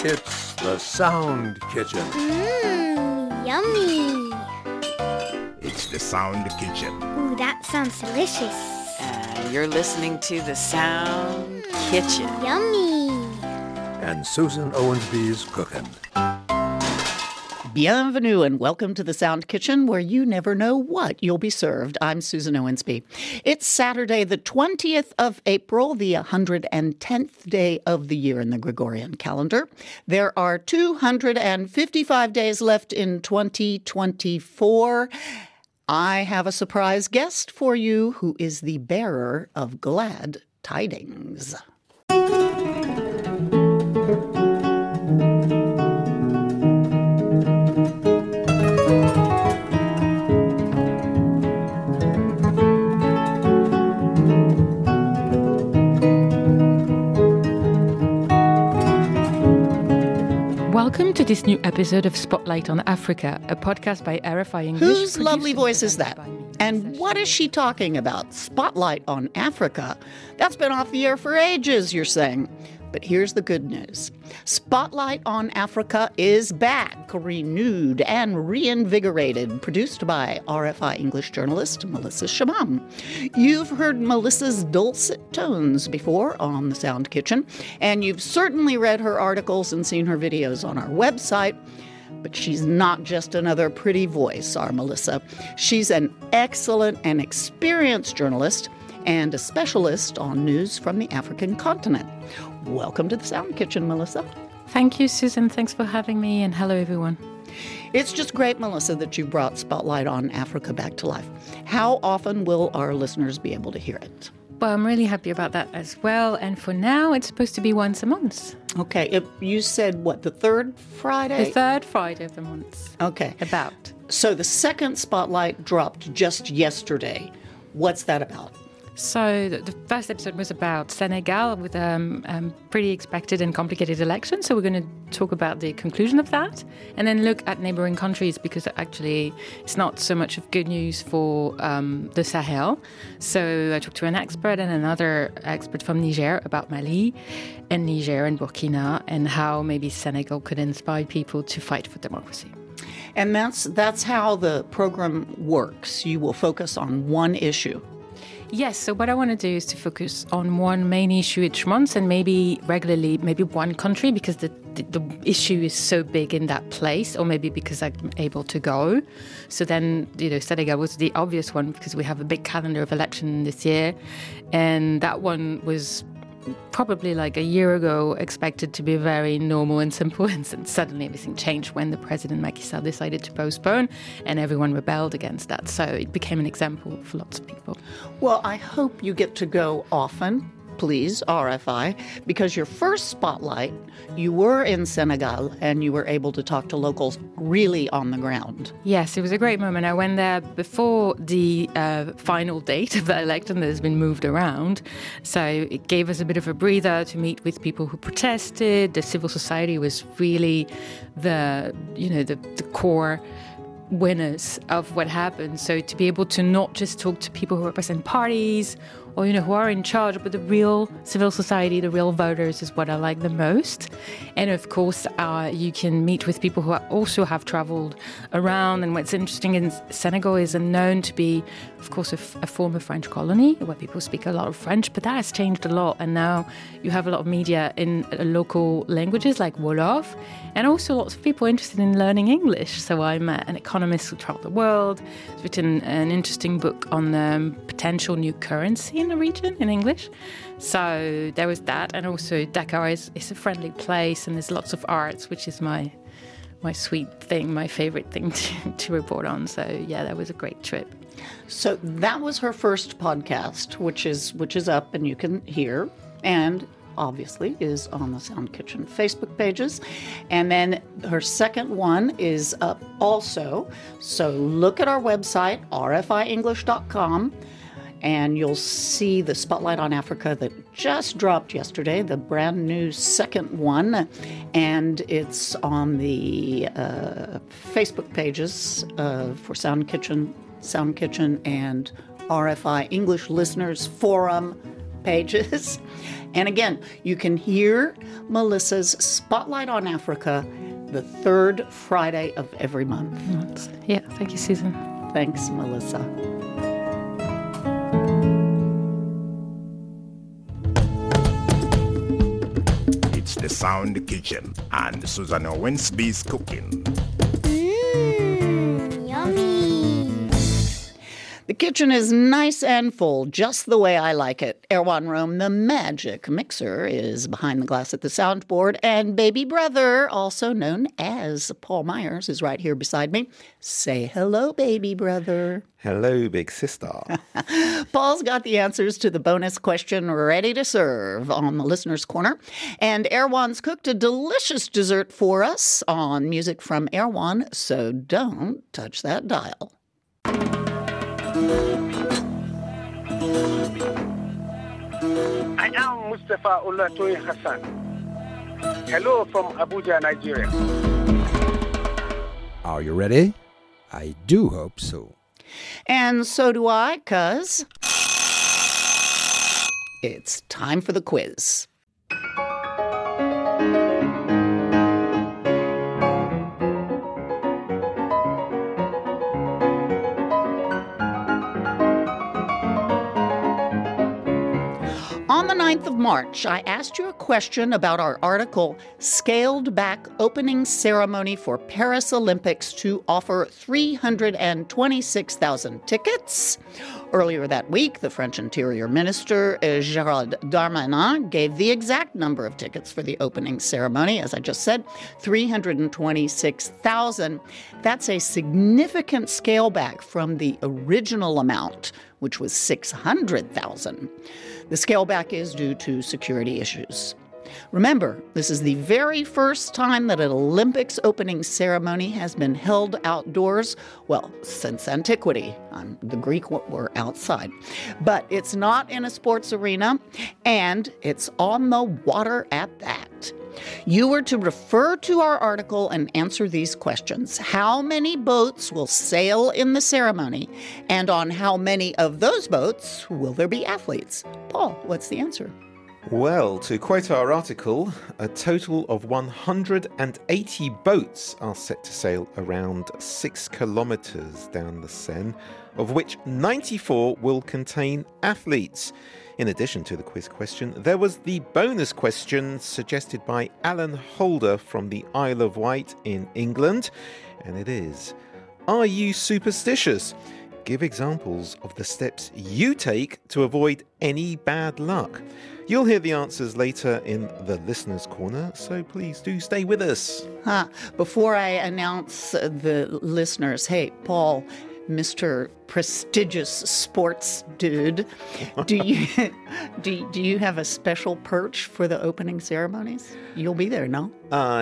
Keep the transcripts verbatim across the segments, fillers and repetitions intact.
It's the Sound Kitchen. Mmm, yummy. It's the Sound Kitchen. Ooh, that sounds delicious. Uh, you're listening to the Sound Kitchen. Yummy. And Susan Owensby's cooking. Bienvenue and welcome to the Sound Kitchen, where you never know what you'll be served. I'm Susan Owensby. It's Saturday, the twentieth of April, the one hundred tenth day of the year in the Gregorian calendar. There are two hundred fifty-five days left in twenty twenty-four. I have a surprise guest for you who is the bearer of glad tidings. Welcome to this new episode of Spotlight on Africa, a podcast by R F I English. Whose lovely voice is that? And what is she talking about? Spotlight on Africa? That's been off the air for ages, you're saying. But here's the good news. Spotlight on Africa is back, renewed and reinvigorated, produced by R F I English journalist Melissa Shamam. You've heard Melissa's dulcet tones before on the Sound Kitchen, and you've certainly read her articles and seen her videos on our website. But she's not just another pretty voice, our Melissa. She's an excellent and experienced journalist and a specialist on news from the African continent. Welcome to the Sound Kitchen, Melissa. Thank you, Susan. Thanks for having me, and hello, everyone. It's just great, Melissa, that you brought Spotlight on Africa back to life. How often will our listeners be able to hear it? Well, I'm really happy about that as well. And for now, it's supposed to be once a month. Okay. If you said, what, the third Friday? The third Friday of the month. Okay. About. So the second Spotlight dropped just yesterday. What's that about? So the, the first episode was about Senegal with a um, um, pretty expected and complicated election. So we're going to talk about the conclusion of that and then look at neighboring countries, because actually it's not so much of good news for um, the Sahel. So I talked to an expert and another expert from Niger about Mali and Niger and Burkina and how maybe Senegal could inspire people to fight for democracy. And that's that's how the program works. You will focus on one issue. Yes, so what I want to do is to focus on one main issue each month and maybe regularly, maybe one country, because the, the, the issue is so big in that place, or maybe because I'm able to go. So then, you know, Senegal was the obvious one because we have a big calendar of election this year. And that one was probably like a year ago expected to be very normal and simple, and suddenly everything changed when the president Macky Sall decided to postpone, and everyone rebelled against that. So it became an example for lots of people. Well, I hope you get to go often, please, R F I, because your first Spotlight, you were in Senegal and you were able to talk to locals really on the ground. Yes, it was a great moment. I went there before the uh, final date of the election that has been moved around. So it gave us a bit of a breather to meet with people who protested. The civil society was really the, you know, the, the core winners of what happened. So to be able to not just talk to people who represent parties or, you know, who are in charge, but the real civil society, the real voters is what I like the most. And of course, uh, you can meet with people who also have traveled around. And what's interesting in Senegal is known to be, of course, a, f- a former French colony where people speak a lot of French, but that has changed a lot. And now you have a lot of media in uh, local languages like Wolof, and also lots of people interested in learning English. So I'm uh, an economist who traveled the world. He's written an interesting book on the um, potential new currency in the region in English. So there was that, and also Dakar is, is a friendly place, and there's lots of arts, which is my my sweet thing, my favorite thing to, to report on. So yeah, that was a great trip. So that was her first podcast, which is which is up and you can hear, and obviously is on the Sound Kitchen Facebook pages. And then her second one is up also. So look at our website, r f i english dot com. And you'll see the Spotlight on Africa that just dropped yesterday, the brand new second one. And it's on the uh, Facebook pages uh, for Sound Kitchen, Sound Kitchen and R F I English Listeners Forum. pages. And again, you can hear Melissa's Spotlight on Africa the third Friday of every month. Yeah, thank you, Susan. Thanks, Melissa. It's the Sound Kitchen and Susan Owensby's cooking. Mmm, yummy. The kitchen is nice and full, just the way I like it. Erwan Rome, the magic mixer, is behind the glass at the soundboard, and baby brother, also known as Paul Myers, is right here beside me. Say hello, baby brother. Hello, big sister. Paul's got the answers to the bonus question ready to serve on the Listener's Corner. And Erwan's cooked a delicious dessert for us on Music from Erwan, so don't touch that dial. I am Mustafa Olatoye Hassan. Hello from Abuja, Nigeria. Are you ready? I do hope so. And so do I, cuz it's time for the quiz. On the ninth of March, I asked you a question about our article, Scaled Back Opening Ceremony for Paris Olympics to Offer three hundred twenty-six thousand Tickets. Earlier that week, the French Interior Minister, Gérald Darmanin, gave the exact number of tickets for the opening ceremony. As I just said, three hundred twenty-six thousand. That's a significant scale back from the original amount, which was six hundred thousand. The scale back is due to security issues. Remember, this is the very first time that an Olympics opening ceremony has been held outdoors, well, since antiquity. Um, the Greek were outside. But it's not in a sports arena, and it's on the water at that. You were to refer to our article and answer these questions. How many boats will sail in the ceremony? And on how many of those boats will there be athletes? Paul, what's the answer? Well, to quote our article, a total of one hundred eighty boats are set to sail around six kilometres down the Seine, of which ninety-four will contain athletes. In addition to the quiz question, there was the bonus question suggested by Alan Holder from the Isle of Wight in England, and it is, are you superstitious? Give examples of the steps you take to avoid any bad luck. You'll hear the answers later in the Listener's Corner, so please do stay with us. Huh. Before I announce the listeners, hey, Paul, Mister Prestigious Sports Dude, do you do, do you have a special perch for the opening ceremonies? You'll be there, no?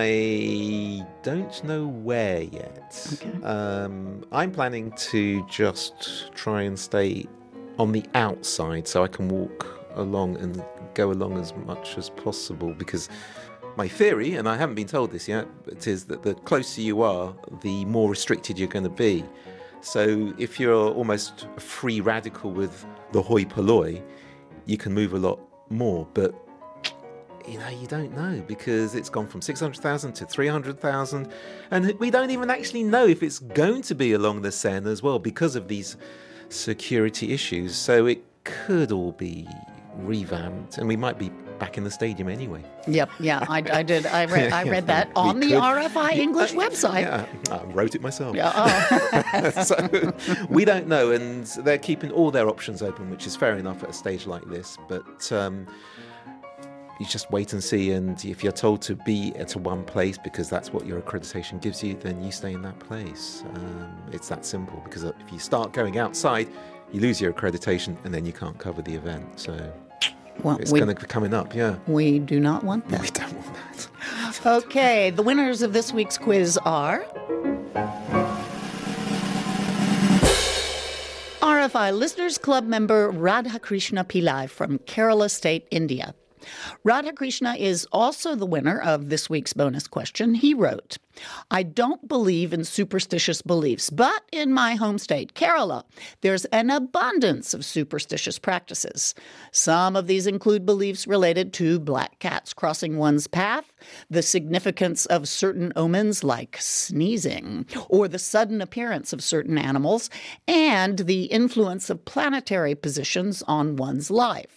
I don't know where yet. Okay. Um, I'm planning to just try and stay on the outside so I can walk along and go along as much as possible, because my theory, and I haven't been told this yet, but it is that the closer you are, the more restricted you're going to be. So if you're almost a free radical with the hoi polloi, you can move a lot more. But, you know, you don't know, because it's gone from six hundred thousand to three hundred thousand. And we don't even actually know if it's going to be along the Seine as well, because of these security issues. So it could all be revamped, and we might be back in the stadium anyway. Yep, yeah, I, I did. I read, I read that on the R F I English website. Yeah, I wrote it myself. Yeah, oh. So we don't know, and they're keeping all their options open, which is fair enough at a stage like this. But um, you just wait and see, and if you're told to be at one place because that's what your accreditation gives you, then you stay in that place. Um, it's that simple, because if you start going outside, you lose your accreditation, and then you can't cover the event. So well, it's we, going to be coming up, yeah. We do not want that. We don't want that. Okay, the winners of this week's quiz are R F I Listeners Club member Radhakrishna Pillai from Kerala State, India. Radhakrishna is also the winner of this week's bonus question. He wrote, I don't believe in superstitious beliefs, but in my home state, Kerala, there's an abundance of superstitious practices. Some of these include beliefs related to black cats crossing one's path, the significance of certain omens like sneezing, or the sudden appearance of certain animals, and the influence of planetary positions on one's life.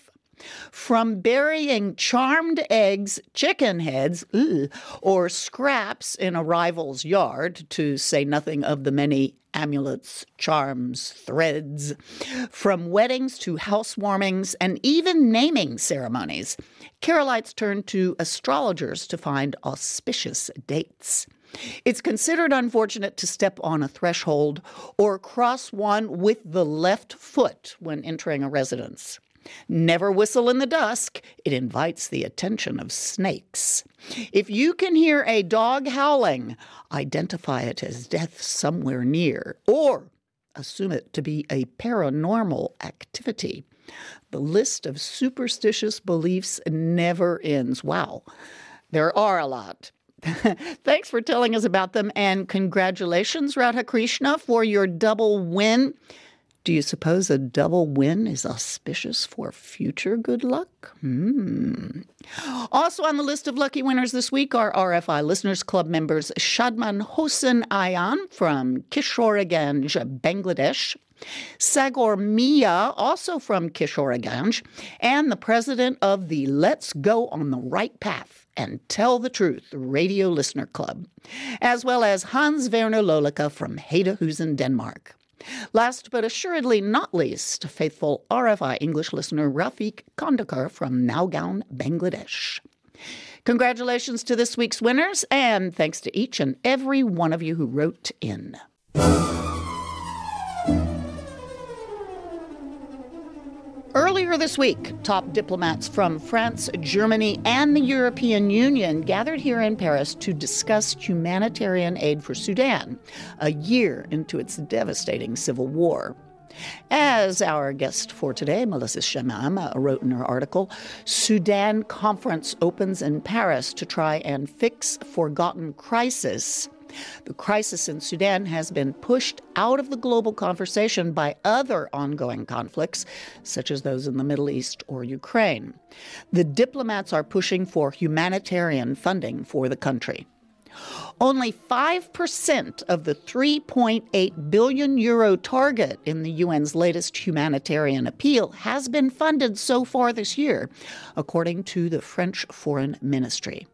From burying charmed eggs, chicken heads, ugh, or scraps in a rival's yard, to say nothing of the many amulets, charms, threads, from weddings to housewarmings and even naming ceremonies, Keralites turn to astrologers to find auspicious dates. It's considered unfortunate to step on a threshold or cross one with the left foot when entering a residence. Never whistle in the dusk. It invites the attention of snakes. If you can hear a dog howling, identify it as death somewhere near, or assume it to be a paranormal activity. The list of superstitious beliefs never ends. Wow, there are a lot. Thanks for telling us about them, and congratulations, Radhakrishna, for your double win. Do you suppose a double win is auspicious for future good luck? Hmm. Also on the list of lucky winners this week are R F I Listeners Club members Shadman Hossein Ayan from Kishoreganj, Bangladesh, Sagor Mia, also from Kishoreganj, and the president of the Let's Go on the Right Path and Tell the Truth Radio Listener Club, as well as Hans Werner Loleka from Hedehusene, Denmark. Last but assuredly not least, faithful R F I English listener Rafiq Kandakar from Nowgaon, Bangladesh. Congratulations to this week's winners, and thanks to each and every one of you who wrote in. Earlier this week, top diplomats from France, Germany, and the European Union gathered here in Paris to discuss humanitarian aid for Sudan, a year into its devastating civil war. As our guest for today, Melissa Shamam, wrote in her article, Sudan Conference opens in Paris to try and fix forgotten crisis. The crisis in Sudan has been pushed out of the global conversation by other ongoing conflicts, such as those in the Middle East or Ukraine. The diplomats are pushing for humanitarian funding for the country. Only five percent of the three point eight billion euro target in the U N's latest humanitarian appeal has been funded so far this year, according to the French Foreign Ministry.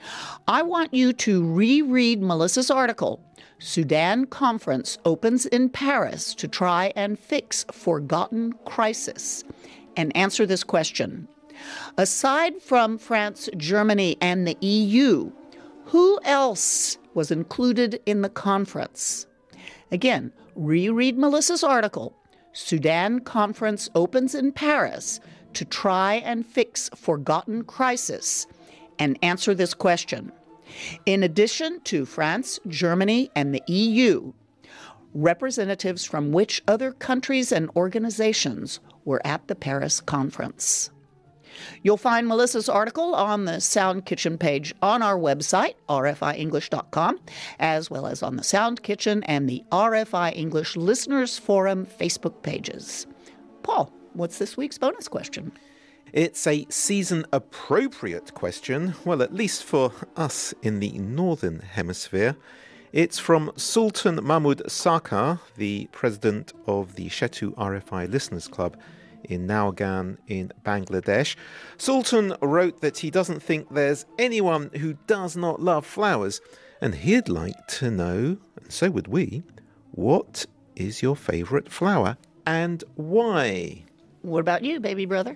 I want you to reread Melissa's article, Sudan Conference Opens in Paris to Try and Fix Forgotten Crisis, and answer this question. Aside from France, Germany, and the E U, who else was included in the conference? Again, reread Melissa's article, Sudan Conference Opens in Paris to Try and Fix Forgotten Crisis, and answer this question. In addition to France, Germany, and the E U, representatives from which other countries and organizations were at the Paris conference? You'll find Melissa's article on the Sound Kitchen page on our website, r f i english dot com, as well as on the Sound Kitchen and the R F I English Listeners Forum Facebook pages. Paul, what's this week's bonus question? It's a season-appropriate question, well, at least for us in the Northern Hemisphere. It's from Sultan Mahmud Sarkar, the president of the Shetu R F I Listeners Club in Nowgaon in Bangladesh. Sultan wrote that he doesn't think there's anyone who does not love flowers, and he'd like to know, and so would we, what is your favourite flower and why? What about you, baby brother?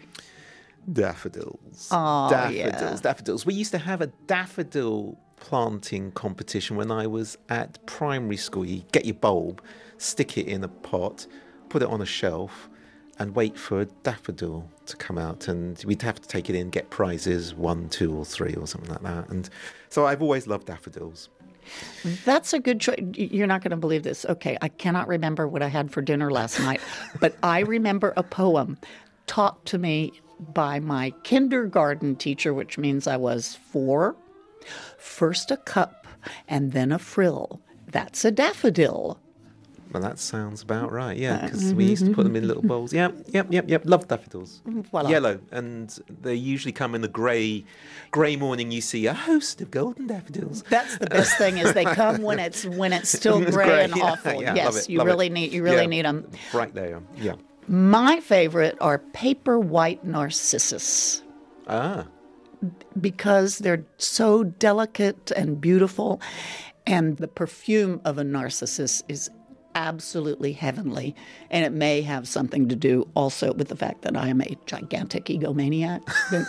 Daffodils. Oh, daffodils, yeah. daffodils. We used to have a daffodil planting competition when I was at primary school. You get your bulb, stick it in a pot, put it on a shelf, and wait for a daffodil to come out. And we'd have to take it in, get prizes, one, two, or three, or something like that. And so I've always loved daffodils. That's a good choice. You're not going to believe this. Okay, I cannot remember what I had for dinner last night, but I remember a poem taught to me by my kindergarten teacher, which means I was four. First a cup and then a frill. That's a daffodil. Well, that sounds about right, yeah, because we used to put them in little bowls. Yep, yep, yep, yep, love daffodils. Voila. Yellow, and they usually come in the grey, grey morning. You see a host of golden daffodils. That's the best thing is they come when it's when it's still It's grey grey, and yeah, awful. yeah, yes, love it, you love really it. need you really Yeah. need them. Bright they are, yeah. My favorite are paper white narcissus Ah, because they're so delicate and beautiful, and the perfume of a narcissus is absolutely heavenly, and it may have something to do also with the fact that I am a gigantic egomaniac.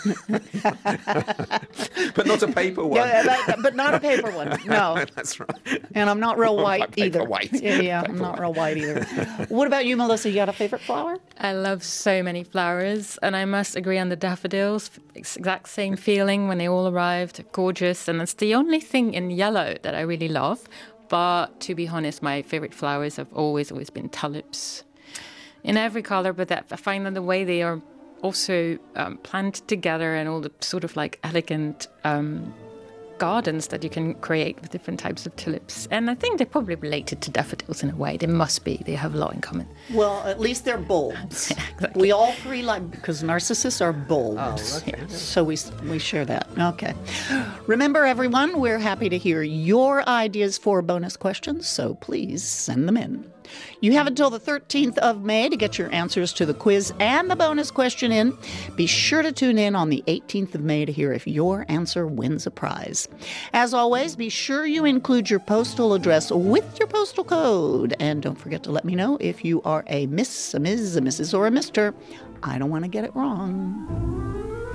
but not a paper one. Yeah, but, but not a paper one. No, That's right. and I'm not real white Paper either. white. Yeah, yeah, I'm Paper not white. real white either. What about you, Melissa? You got a favorite flower? I love so many flowers, and I must agree on the daffodils. It's exact same feeling when they all arrived, gorgeous, and it's the only thing in yellow that I really love. But to be honest, my favorite flowers have always, always been tulips in every color. But that I find that the way they are also um, planted together and all the sort of like elegant um, gardens that you can create with different types of tulips. And I think they're probably related to daffodils in a way. They must be. They have a lot in common. Well, at least they're bulbs. We all three like, because narcissus are bulbs. Oh, okay. So we we share that. Okay. Remember, everyone, we're happy to hear your ideas for bonus questions, so please send them in. You have until the thirteenth of May to get your answers to the quiz and the bonus question in. Be sure to tune in on the eighteenth of May to hear if your answer wins a prize. As always, be sure you include your postal address with your postal code. And don't forget to let me know if you are a Miss, a Miz, a Missus, or a Mister. I don't want to get it wrong.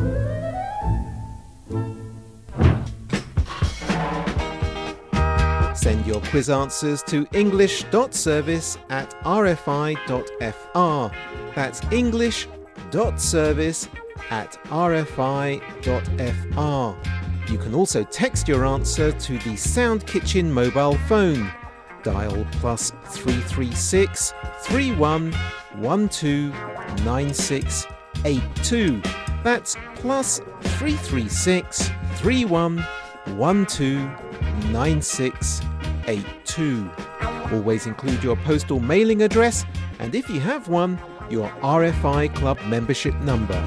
Send your quiz answers to english.service at rfi.fr. That's english.service at rfi.fr. You can also text your answer to the Sound Kitchen mobile phone. Dial plus three three six, three one one two, nine six eight two. That's plus three three six, three one one two, nine six eight two. Always include your postal mailing address, and if you have one, your R F I Club membership number.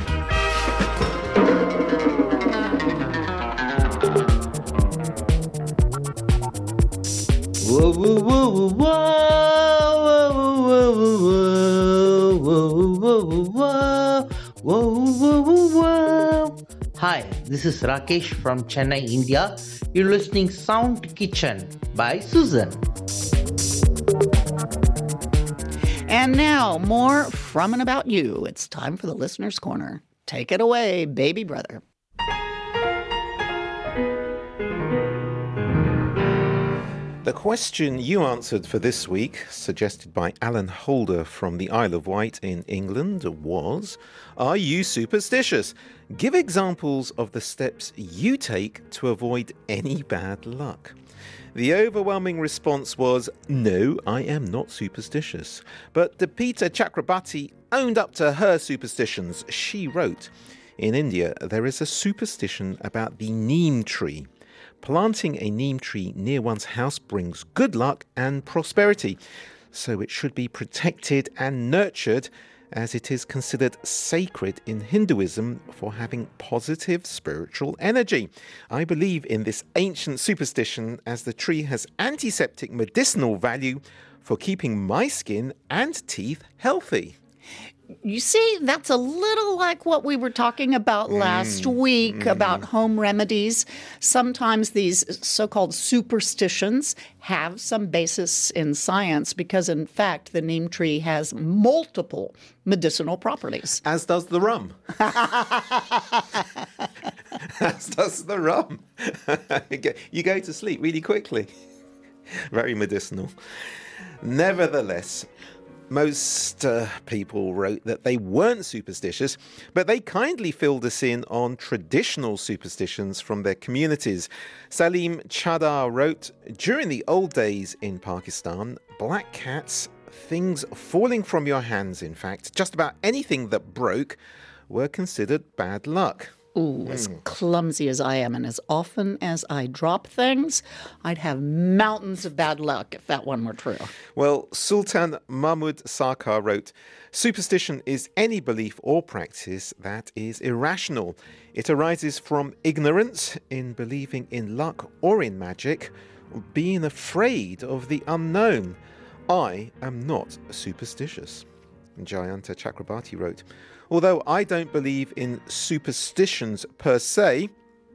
Whoa, whoa, whoa, whoa, whoa, whoa, whoa, whoa, whoa, whoa, whoa, whoa, whoa. Hi, this is Rakesh from Chennai, India. You're listening Sound Kitchen by Susan. And now, more from and about you. It's time for the Listener's Corner. Take it away, baby brother. The question you answered for this week, suggested by Alan Holder from the Isle of Wight in England, was, are you superstitious? Give examples of the steps you take to avoid any bad luck. The overwhelming response was, no, I am not superstitious. But Deepita Chakrabarti owned up to her superstitions. She wrote, in India, there is a superstition about the neem tree. Planting a neem tree near one's house brings good luck and prosperity, so it should be protected and nurtured, as it is considered sacred in Hinduism for having positive spiritual energy. I believe in this ancient superstition as the tree has antiseptic medicinal value for keeping my skin and teeth healthy. You see, that's a little like what we were talking about last mm, week mm. about home remedies. Sometimes these so-called superstitions have some basis in science because, in fact, the neem tree has multiple medicinal properties. As does the rum. As does the rum. You go to sleep really quickly. Very medicinal. Nevertheless, most uh, people wrote that they weren't superstitious, but they kindly filled us in on traditional superstitions from their communities. Salim Chadar wrote, during the old days in Pakistan, black cats, things falling from your hands, in fact, just about anything that broke, were considered bad luck. Ooh, as clumsy as I am, and as often as I drop things, I'd have mountains of bad luck if that one were true. Well, Sultan Mahmud Sarkar wrote, "Superstition is any belief or practice that is irrational. It arises from ignorance in believing in luck or in magic, or being afraid of the unknown. I am not superstitious." Jayanta Chakrabarti wrote, "Although I don't believe in superstitions per se,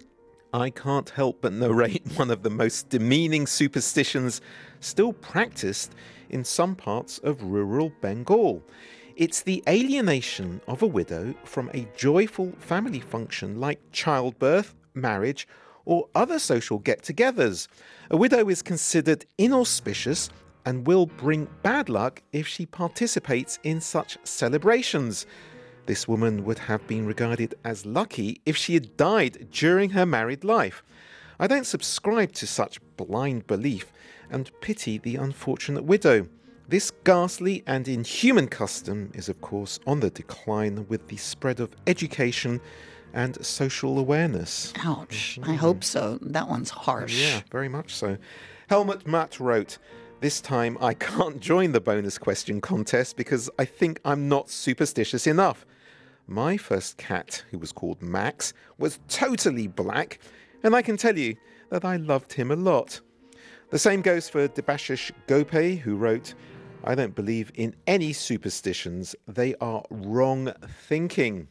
I can't help but narrate one of the most demeaning superstitions still practiced in some parts of rural Bengal. It's the alienation of a widow from a joyful family function like childbirth, marriage, or other social get-togethers. A widow is considered inauspicious and will bring bad luck if she participates in such celebrations. This woman would have been regarded as lucky if she had died during her married life. I don't subscribe to such blind belief and pity the unfortunate widow. This ghastly and inhuman custom is, of course, on the decline with the spread of education and social awareness." Ouch. I hope so. That one's harsh. Yeah, very much so. Helmut Matt wrote, "This time I can't join the bonus question contest because I think I'm not superstitious enough. My first cat, who was called Max, was totally black, and I can tell you that I loved him a lot." The same goes for Debashish Gope, who wrote, "I don't believe in any superstitions. They are wrong thinking."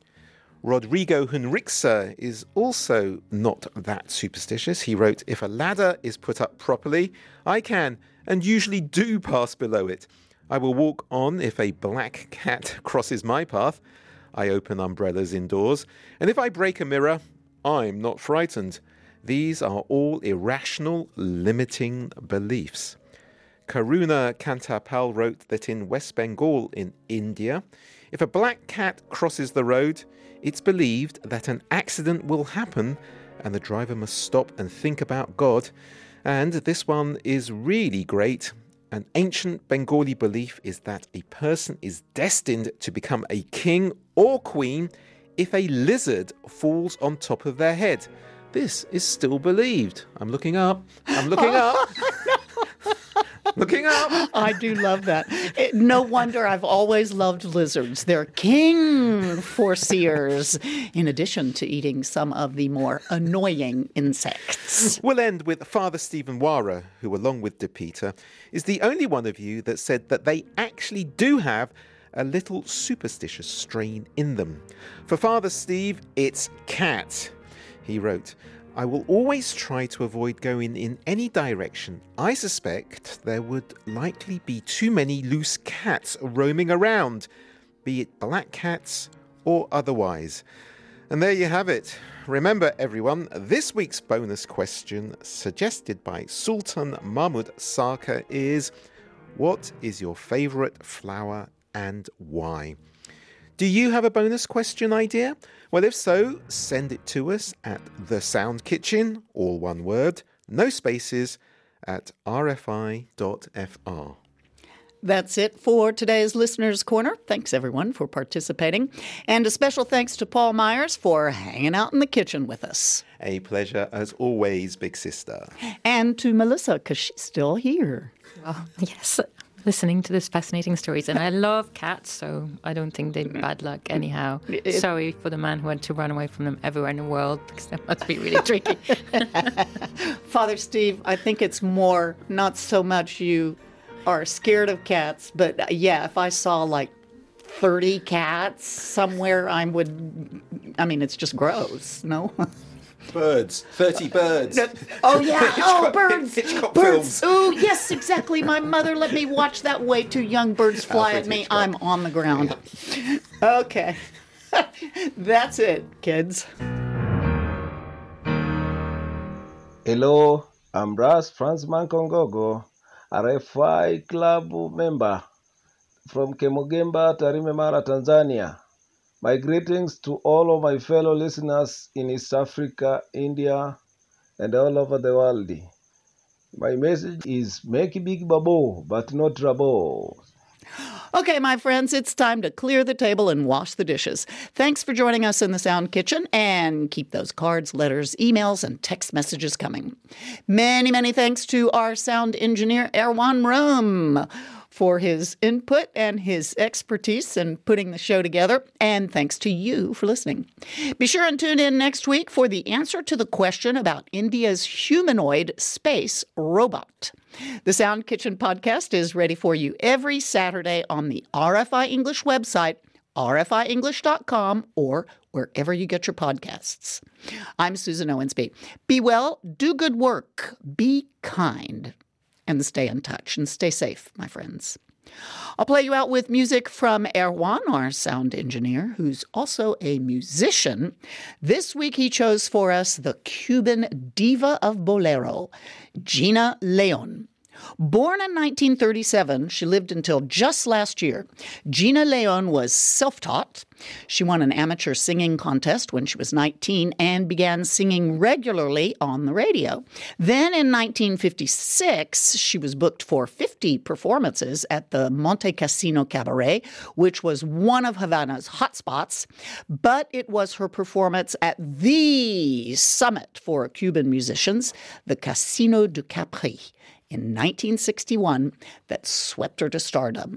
Rodrigo Henrixa is also not that superstitious. He wrote, "If a ladder is put up properly, I can and usually do pass below it. I will walk on if a black cat crosses my path. I open umbrellas indoors, and if I break a mirror, I'm not frightened. These are all irrational, limiting beliefs." Karuna Kantapal wrote that in West Bengal in India, if a black cat crosses the road, it's believed that an accident will happen and the driver must stop and think about God. And this one is really great. An ancient Bengali belief is that a person is destined to become a king or queen if a lizard falls on top of their head. This is still believed. I'm looking up. I'm looking up. Looking up. I do love that. It, no wonder I've always loved lizards. They're king foreseers, in addition to eating some of the more annoying insects. We'll end with Father Stephen Wara, who, along with De Peter, is the only one of you that said that they actually do have a little superstitious strain in them. For Father Steve, it's cat. He wrote, "I will always try to avoid going in any direction. I suspect there would likely be too many loose cats roaming around, be it black cats or otherwise." And there you have it. Remember, everyone, this week's bonus question, suggested by Sultan Mahmud Sarkar, is, what is your favourite flower and why? Do you have a bonus question idea? Well, if so, send it to us at The Sound Kitchen, all one word, no spaces, at r f i dot f r. That's it for today's Listener's Corner. Thanks, everyone, for participating. And a special thanks to Paul Myers for hanging out in the kitchen with us. A pleasure, as always, big sister. And to Melissa, because she's still here. Oh, yes. Listening to these fascinating stories. And I love cats, so I don't think they're bad luck anyhow. It, Sorry for the man who had to run away from them everywhere in the world, because that must be really tricky. Father Steve, I think it's more, not so much you are scared of cats, but yeah, if I saw like thirty cats somewhere, I would, I mean, it's just gross, no? Birds. thirty birds. Oh, yeah. Oh, birds. Hitchcock birds. films. Oh, yes, exactly. My mother let me watch that. Way too young birds fly Alfred at me. Hitchcock. I'm on the ground. Yeah. Okay. That's it, kids. Hello, I'm Ras Franz Mankongogo, R F I Club member from Kemogemba, Tarime Mara, Tanzania. My greetings to all of my fellow listeners in East Africa, India, and all over the world. My message is make big babo, but not rabo. Okay, my friends, it's time to clear the table and wash the dishes. Thanks for joining us in the Sound Kitchen, and keep those cards, letters, emails, and text messages coming. Many, many thanks to our sound engineer, Erwan Rome, for his input and his expertise in putting the show together. And thanks to you for listening. Be sure and tune in next week for the answer to the question about India's humanoid space robot. The Sound Kitchen podcast is ready for you every Saturday on the R F I English website, r f i english dot com, or wherever you get your podcasts. I'm Susan Owensby. Be well, do good work, be kind, and stay in touch and stay safe, my friends. I'll play you out with music from Erwan, our sound engineer, who's also a musician. This week he chose for us the Cuban diva of bolero, Gina Leon. Born in nineteen thirty-seven, she lived until just last year. Gina Leon was self-taught. She won an amateur singing contest when she was nineteen and began singing regularly on the radio. Then in nineteen fifty-six, she was booked for fifty performances at the Monte Cassino Cabaret, which was one of Havana's hotspots. But it was her performance at the summit for Cuban musicians, the Casino du Capri, in nineteen sixty-one, that swept her to stardom.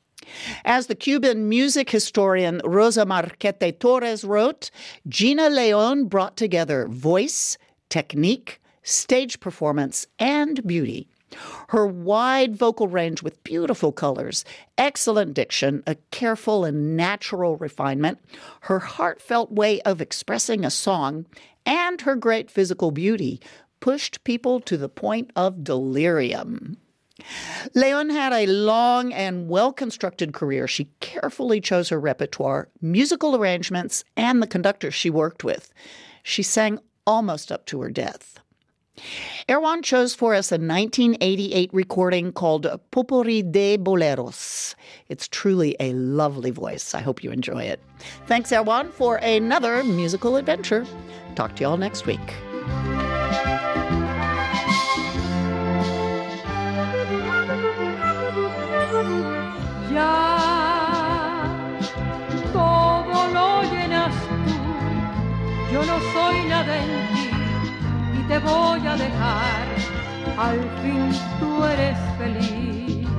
As the Cuban music historian Rosa Marquete Torres wrote, Gina Leon brought together voice, technique, stage performance, and beauty. Her wide vocal range with beautiful colors, excellent diction, a careful and natural refinement, her heartfelt way of expressing a song, and her great physical beauty pushed people to the point of delirium. Leon had a long and well-constructed career. She carefully chose her repertoire, musical arrangements, and the conductors she worked with. She sang almost up to her death. Erwan chose for us a nineteen eighty-eight recording called Potpourri de Boleros. It's truly a lovely voice. I hope you enjoy it. Thanks, Erwan, for another musical adventure. Talk to you all next week. Ya todo lo llenas tú, yo no soy nada en ti y te voy a dejar, al fin tú eres feliz,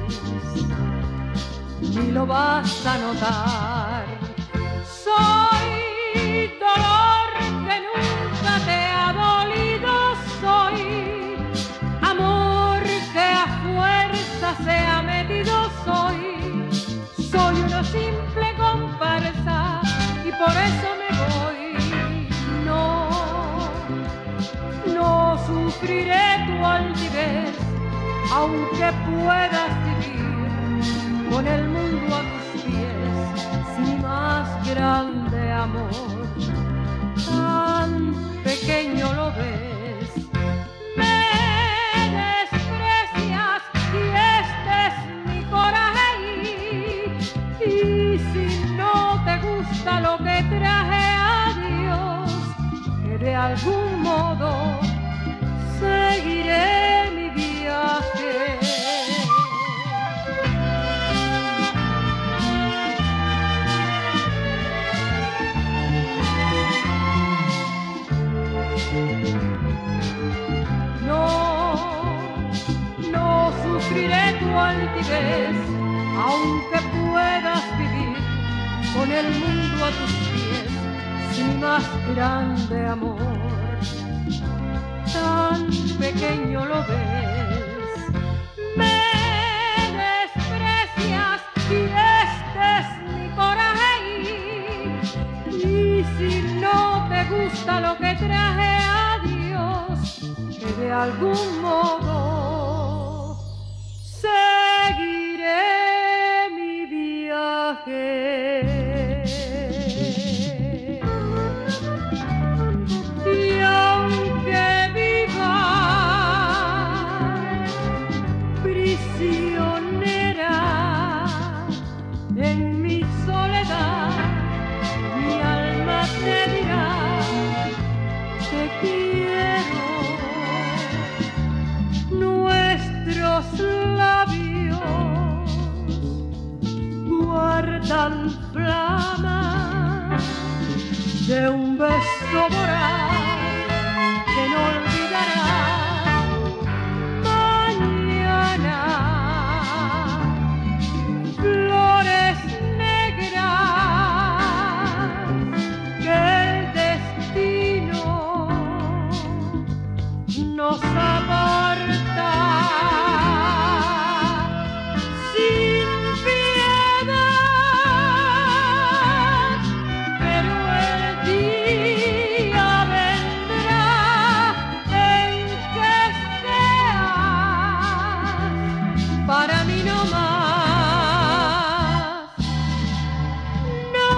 ni lo vas a notar. Soy dolor que nunca te ha dolido, soy amor que a fuerza se ha metido, soy, soy una simple comparsa y por eso me voy. No, no sufriré tu altivez, aunque puedas vivir con el mundo a tus pies, sin más grande amor, tan pequeño lo ves. Lo que traje a Dios, que de algún modo seguiré mi viaje. No, no sufriré tu altivez, aunque puedas vivir con el mundo a tus pies, sin más grande amor, tan pequeño lo ves. Me desprecias y este es mi coraje, y si no te gusta lo que traje a Dios, que de algún modo seguiré mi viaje. guardan flama de un beso voraz que no olvidarás mañana. Flores negras que el destino nos aporta. Sin piedad, pero el día vendrá en que seas para mí no más, no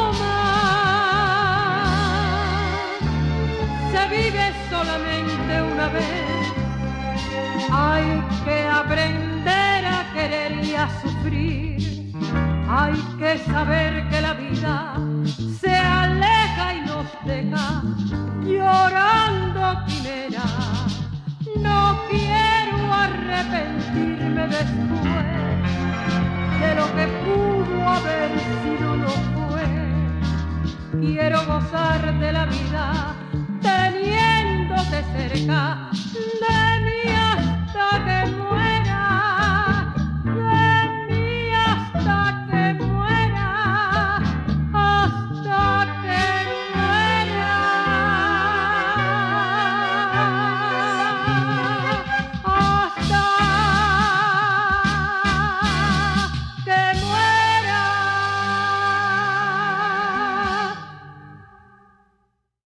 más. Se vive solamente una vez. Hay que aprender a querer y a sufrir. Hay que saber que la vida se aleja y nos deja llorando quimera. No quiero arrepentirme después de lo que pudo haber sido no fue. Quiero gozar de la vida